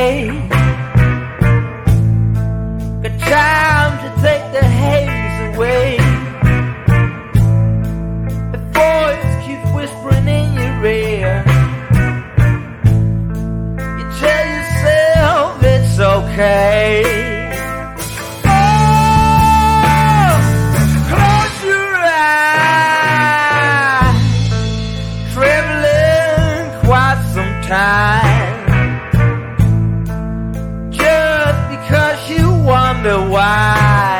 away. Got time to take the haze away. The voice keeps whispering in your ear. You tell yourself it's okay. Time. Just because you wonder why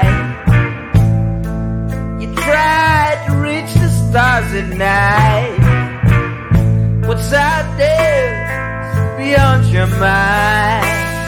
you try to reach the stars at night. What's out there is beyond your mind.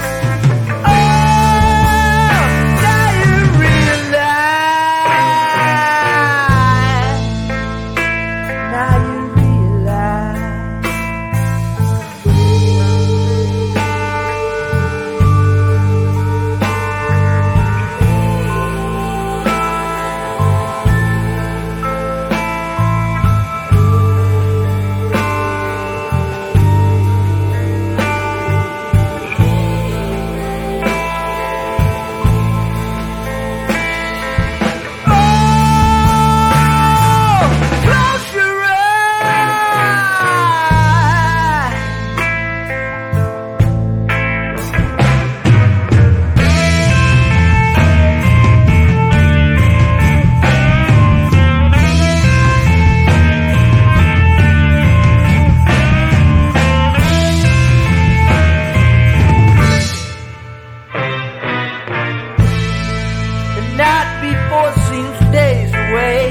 Before seems days away.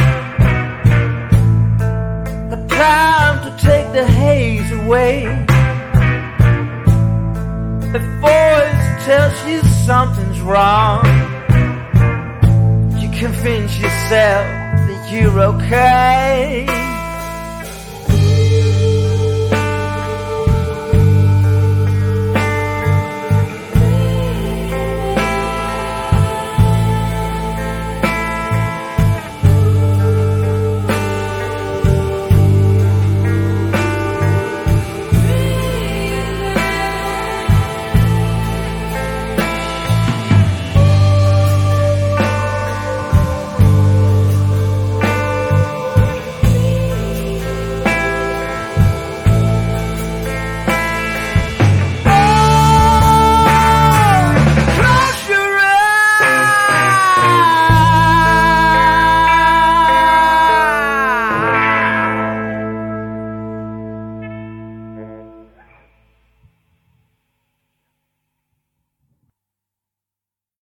The time to take the haze away. The voice tells you something's wrong. You convince yourself that you're okay.